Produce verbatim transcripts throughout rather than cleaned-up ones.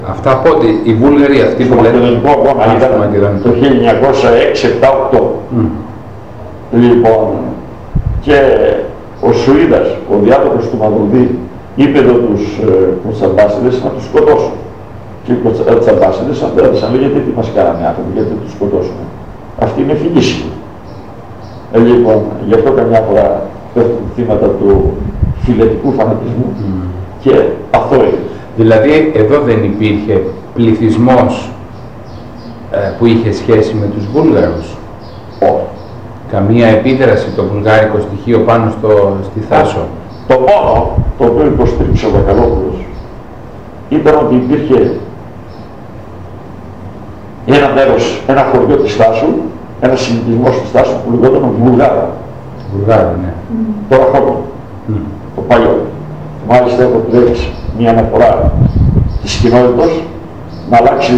Αυτά πότε, οι Βούλγαροι αυτοί που λένε... Το ελληνικό αγώνα ήταν το χίλια εννιακόσια έξι επτά οκτώ. Mm. Λοιπόν, και ο Σουίδας, ο διάδοχος του Μαυρουδή, είπε εδώ τους Κοτσαμπάσιδες να τους σκοτώσουν. Και οι Κοτσαμπάσιδες απέρασαν, λέγεται τι μας κάνανε άνθρωποι, γιατί τους σκοτώσουμε. Αυτή είναι φιλήσιμη. Ε, λοιπόν, γι' αυτό καμιά φορά πέφτουν θύματα του φιλετικού φανατισμού mm. και αθώοι. Δηλαδή εδώ δεν υπήρχε πληθυσμός ε, που είχε σχέση με τους Βούλγαρους. Όχι. Καμία επίδραση το βουλγάρικο στοιχείο πάνω στο, στη Θάσο. Το μόνο το οποίο υποστήριξε ο Βακαλόπουλος ήταν ότι υπήρχε ένα μέρος, ένα χωριό της Θάσου, ένα συνοικισμός της Θάσου που λεγόταν Βουλγάρα. Βουλγάρα, ναι. Mm. Τώρα χώρο. Mm. Το παλιό. Μάλιστα έχω πλέξει μια αναφορά της κοινότητας να αλλάξει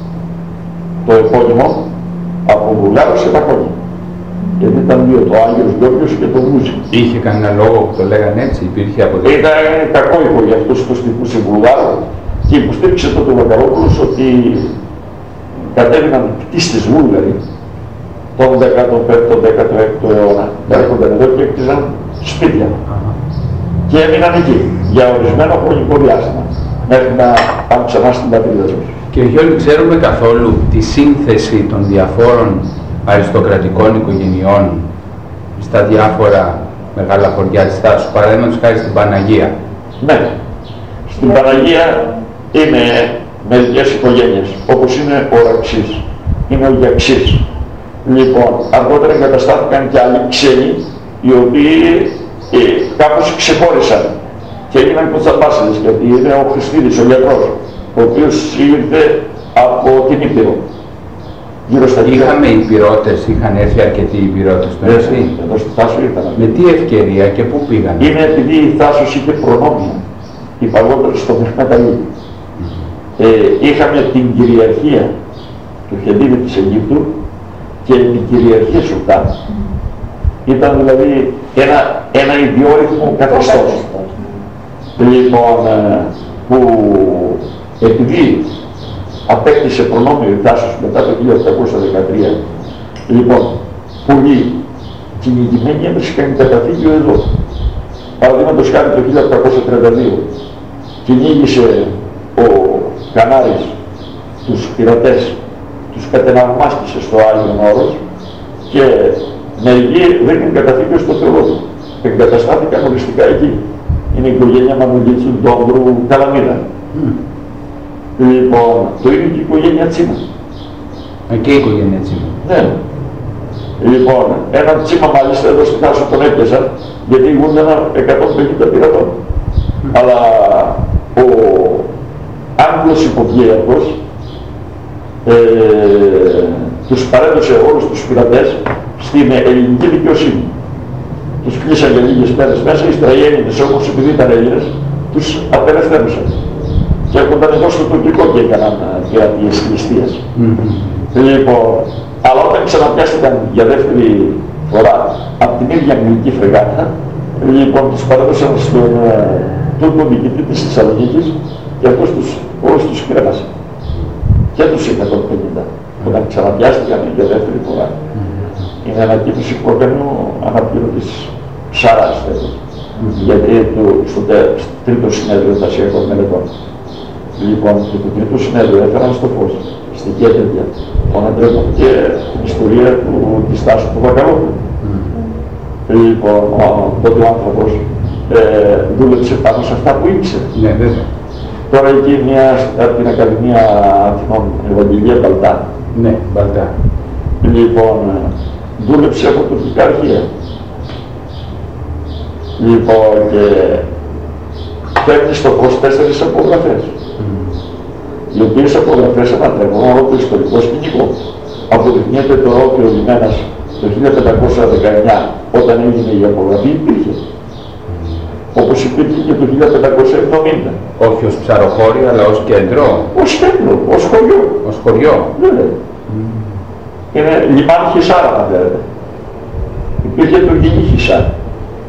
το επώνυμο από Βουλγάρο σε Ταχώνη. Γιατί ήταν δύο, το Άγιος Γιώργος και το Βούζι. Είχε κανένα λόγο που το λέγανε έτσι, υπήρχε αποδείξη. Ήταν κακόϊκο για αυτούς τους τύπους σε Βουλγάρο και υποστήριξε τότε ο Βακαλόπουλος ότι κατέβαιναν κτίστες Βούλγαροι τον δέκατο πέμπτο δέκατο έκτο αιώνα. Έρχονταν εδώ και έκτιζαν σπίτια. Uh-huh. Και έμειναν εκεί για ορισμένο χρονικό διάστημα μέχρι να πάνε ξανά στην πατρίδα τους. Κύριε Γιώργη, ξέρουμε καθόλου τη σύνθεση των διαφόρων αριστοκρατικών οικογενειών στα διάφορα μεγάλα χωριά της Θάσου, παραδείγματος χάρη στην Παναγία? Ναι. Στην Παναγία είναι μερικές οικογένειες, όπως είναι ο Ραξής, είναι ο Γιαξής. Λοιπόν, αργότερα εγκαταστάθηκαν και άλλοι ξένοι, οι οποίοι ε, κάπως ξεχώρισαν και έγιναν Κοτσαμπάσιδες, γιατί είναι ο Χριστίδης, ο γιατρός, ο οποίος ήρθε από την Ήπειρο. Είχαμε υπηρώτες, είχαν έρθει αρκετοί υπηρώτες στο νησί. Εδώ στη Θάσο ήρθαν. Με τι ευκαιρία και πού πήγαν? Είναι επειδή η Θάσος είχε προνόμια, οι παγότερες στο Μεχμεταλή. Mm-hmm. ε, είχαμε την κυριαρχία του Χεντίδη της Αιγύπτου και την κυριαρχία Σουλτάν. Mm-hmm. Ήταν δηλαδή ένα, ένα ιδιόρυθμο καθεστώς. Λοιπόν, που επειδή απέκτησε προνόμιο η Θάσος μετά το χίλια οκτακόσια δεκατρία. Λοιπόν, πολλοί κυνηγημένοι έβρισκαν καταφύγιο εδώ. Παραδείγματος χάρη το χίλια οκτακόσια τριάντα δύο κυνήγησε ο Κανάρης τους πειρατές, τους κατεναυμάστησε στο Άγιον Όρος και μερικοί βρήκαν καταφύγιο στο Θεοδότη. Εγκαταστάθηκαν οριστικά εκεί. Είναι η οικογένεια Μανουλίτσου, Ντόμπρου, Καλαμίδα. Mm. Λοιπόν, το ίδιο και η οικογένεια Τσίμα. Και η οικογένεια Τσίμα. Ναι. Λοιπόν, ένα Τσίμα μάλιστα εδώ στη Θάσο τον έπιασαν, γιατί ήμουν ένα εκατόν πενήντα πειρατών. Mm. Αλλά ο Άγγλος υποβίαρχος ε, τους παρέδωσε όλους τους πειρατές στην ελληνική δικαιοσύνη. Τους κλείσαν για λίγες μέρες μέσα, ύστερα οι Έλληνες όμως επειδή ήταν Έλληνες, τους απελευθέρωσαν. Και έρχονταν εδώ στο τουρκικό και έκαναν πειρατείες ληστείας. Mm-hmm. Λοιπόν, αλλά όταν ξαναπιάστηκαν για δεύτερη φορά από την ίδια αγγλική φρεγάτα, λοιπόν τους παρέδωσαν στον ε, Τούρκο διοικητή της Θεσσαλονίκης και αυτός τους, όλους τους κρέμασε. Και τους εκατόν πενήντα, mm-hmm. όταν ξαναπιάστηκαν για δεύτερη φορά. Mm-hmm. Είναι ανακοίνωση που έκανε ο αναπληρωτής Ψάρας, mm-hmm. γιατί το, στο, στο τρίτο συνέδριο των Ασιακών Μελετών. Λοιπόν, και το τρίτο συνέδριο έφεραν στο φως, στοιχεία τέτοια, τον Αντρέπο και την ιστορία του, της Θάσου του Βακαλόπουλου. Mm. Λοιπόν, τότε ο άνθρωπος ε, δούλεψε πάνω σε αυτά που ήξερε. Ναι, βέβαια. Τώρα εκεί μια, από την Ακαδημία Αθηνών, Ευαγγελία Μπαλτά. Ναι, Μπαλτά. Λοιπόν, δούλεψε από τουρκικά αρχεία. Λοιπόν, και φέρνει στο φως τέσσερις απογραφές. Mm. Οι οποίες απογραφές ανατρέπουν όλο το ιστορικό σκηνικό. Αποδεικνύεται το ότι ο λιμένας το χίλια πεντακόσια δεκαεννιά, όταν έγινε η απογραφή, υπήρχε. Mm. Όπως υπήρχε και το χίλια πεντακόσια εβδομήντα. Όχι ως ψαροχώρι, αλλά ως κέντρο. Ως κέντρο, ως χωριό. Ως χωριό. Ναι. Mm. Είναι λιμάνι Χισάρα, αν θέλετε. Υπήρχε το γυνή Χισάρα.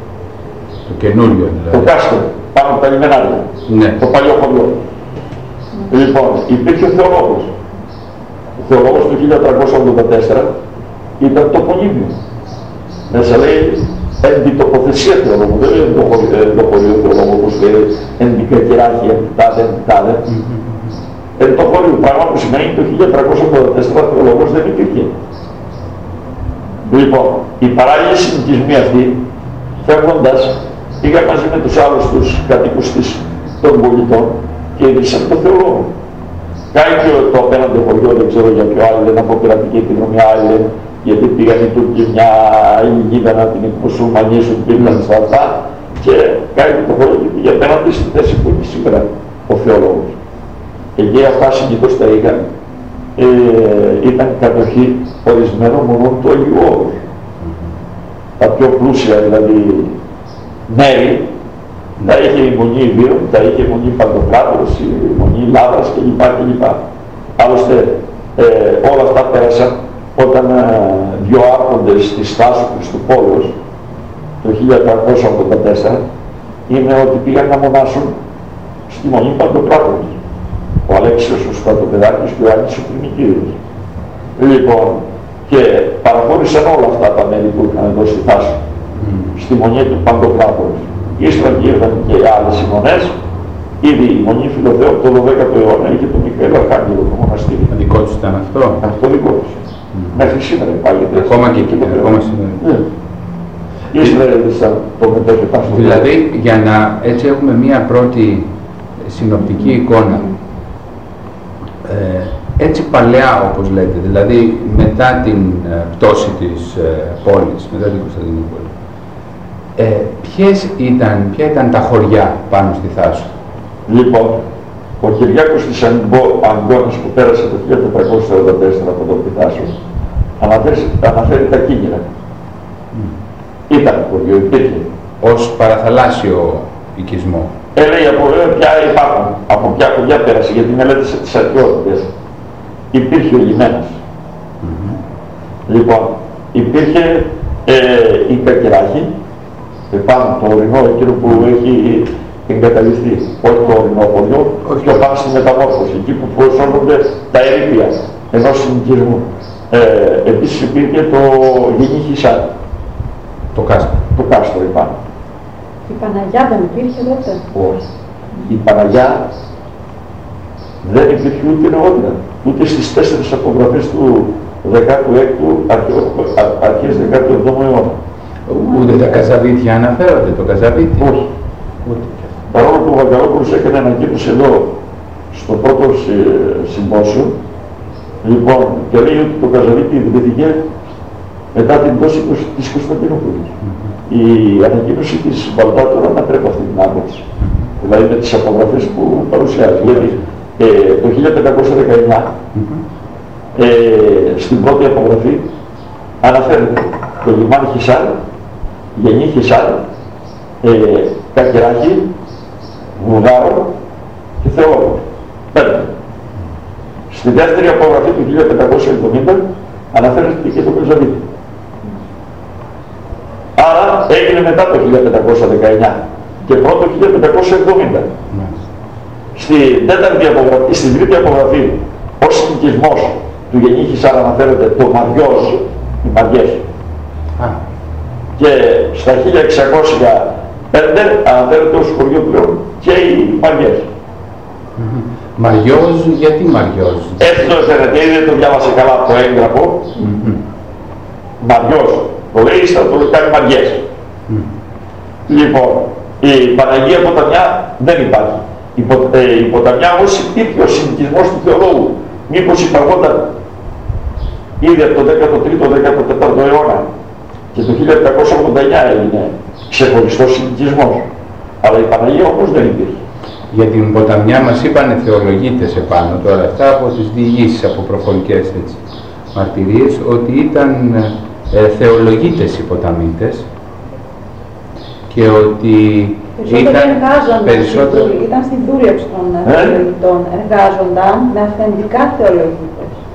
Το καινούριο δηλαδή. Το κάστρο, πάνω από τα λιμενάρια. Ναι. Το παλιό χωριό. Λοιπόν, υπήρχε ο θεολόγος. Ο θεολόγος του χίλια τριακόσια ογδόντα τέσσερα ήταν τοπονύμιο. Μέσα λέει εντυτοποθεσία θεολόγου, δεν λέει εντοχωρίο θεολόγου, όπως λέει εντικακυράχη, εντιτάδε, εντιτάδε. Εντοχωρίο, πράγμα που σημαίνει το χίλια τριακόσια ογδόντα τέσσερα θεολόγος δεν υπήρχε. Λοιπόν, οι παράλληλοι συνοικισμοί αυτοί, φεύγοντας, πήγαν μαζί με τους άλλους τους κατοίκους των πολιτών και είδησαν το θεολόγο. Κάνει και το απέναντι χωριό, δεν ξέρω για ποιο άλλο, δεν αποπειρατική επιδρομή άλλη, γιατί πήγαν οι Τούρκοι μια Ελληνίδα να την μουσουλμανίσουν, πήγαν στα αυτά και κάνει το χωριό και πήγε απέναντι στη θέση που είναι σήμερα ο θεολόγος. Εκεί αυτά συνήθως τα είχαν, ε, ήταν κατοχή ορισμένων μονών του Αγίου Όρους. Τα πιο πλούσια δηλαδή μέρη, τα είχε η Μονή Ιδίων, τα είχε η Μονή Παντοκράτορος, η Μονή Λάβρας κλπ. κλπ. Άλλωστε ε, όλα αυτά πέρασαν όταν ε, δύο άρχοντες της Στάσου Χριστουπόλεως το χίλια τριακόσια ογδόντα τέσσερα είναι ότι πήγαν να μονάσουν στη Μονή Παντοκράτορος. Ο Αλέξιος ο Στρατοπεδάκης και ο Άγγις ο Πριμικύριος. Λοιπόν, και παραχώρησαν όλα αυτά τα μέρη που είχαν εδώ στη Θάσο, mm. στη Μονή του Παντοκράτορος. Ύστερα ήρθαν και άλλες μονές. Ήδη η Μονή Φιλοθέου από το δωδέκατο αιώνα είχε τον Μιχαήλ Αρχάγγελο το μοναστήρι. Δικό τους ήταν αυτό. Αυτό δικό τους. Mm. Μέχρι σήμερα υπάρχει. Ακόμα και εκεί, ακόμα σήμερα. Ναι. Ύστερα έδωσαν το μετέχετά στο Δηλαδή, για να έτσι έχουμε μία πρώτη συνοπτική εικόνα, ε, έτσι παλαιά όπως λέτε, δηλαδή μετά την ε, πτώση της ε, πόλης, μετά την Κωνσταντινούπολη, Ε, ποιες ήταν, ποια ήταν τα χωριά πάνω στη Θάσο? Λοιπόν, ο Κυριάκος της Αγκώνας που πέρασε το χίλια τετρακόσια ογδόντα τέσσερα από τον Θάσο αναφέρει, αναφέρει τα Κίνγυρα. Mm. Ήταν χωριό, υπήρχε. Ως παραθαλάσσιο οικισμό. Έλεγε από βέβαια ποια υπάρχουν, από ποια χωριά πέρασε, γιατί μελέτησε τις αρχαιότητες. Υπήρχε ο λιμένας. Mm-hmm. Λοιπόν, υπήρχε ε, η Κακεράχη, επάνω το ορεινό, εκείνο που έχει εγκαταλειφθεί, όχι το ορεινό χωριό, όχι πιο πάνω στη μεταμόρφωση, εκεί που προσώπονται τα ερήπια ενός συνοικισμού. Ε, επίσης υπήρχε το Γενή Χισάν. Το κάστρο. Το κάστρο επάνω. Η Παναγιά δεν υπήρχε τότε? Όχι. Η Παναγιά δεν υπήρχε ούτε νεότερα, ούτε στις τέσσερις απογραφές του δεκάτου έκτου, αρχές δεκάτου εβδόμου αιώνα. Ούτε τα Καζαβίτια αναφέρονται, το Καζαβίτι? Όχι. Ούτε. Παρόλο που ο Βαγκαλόπουλος έκανε ανακοίνωση εδώ, στο πρώτο συμπόσιο, λοιπόν, και λέει ότι το Καζαβίτι ιδρύθηκε μετά την πτώση της Κωνσταντινούπολης. Mm-hmm. Η ανακοίνωση της Μπαλτάτορα ανατρέπει αυτή την άποψη. Mm-hmm. Δηλαδή με τις απογραφές που παρουσιάζει. Γιατί ε, το χίλια πεντακόσια δεκαεννιά, mm-hmm. ε, στην πρώτη απογραφή, αναφέρεται το λιμάνι Χισάν, Γενή Χισάν, ε, Κακεράχη, Βουλγάρο και Θεόλογο. Πέντε. Στη δεύτερη απογραφή του χίλια πεντακόσια εβδομήντα αναφέρεται και το Καζαβίτι. Άρα έγινε μετά το χίλια πεντακόσια δεκαεννιά και πρώτο χίλια πεντακόσια εβδομήντα. Mm. Στη τέταρτη απογραφή, στην τρίτη απογραφή, ως συνοικισμός του Γενή Χισάν αναφέρεται το Μαριός, οι Μαριές. Ah. Και στα χίλια εξακόσια πέντε αναφέρεται ως χωριό πλέον και οι Μαριές. Mm-hmm. Μαριός, γιατί Μαριός? Έτσι το έφερεται, ήδη το διάβασε καλά από το έγγραφο. Mm-hmm. Μαριός, το λέει, ύστερα το κάνει Μαριές. Mm. Λοιπόν, η Παναγία Ποταμιά δεν υπάρχει. Η, πο, ε, η Ποταμιά όμως υπήρχε ο συνοικισμός του θεολόγου. Μήπως υπαρχόταν ήδη από το δέκατο τρίτο δέκατο τέταρτο αιώνα και το χίλια επτακόσια ογδόντα εννιά έγινε ξεχωριστός συνοικισμός. Αλλά η Παναγία όμως δεν υπήρχε. Για την Ποταμιά μας είπανε θεολογίτες επάνω τώρα αυτά από τις διηγήσεις, από προφορικές έτσι, μαρτυρίες, ότι ήταν ε, θεολογίτες οι ποταμίτες και ότι ήταν περισσότερο... Ήταν στην δούλεψη των θεολογητών, εργάζονταν με αυθεντικά θεολογίτες.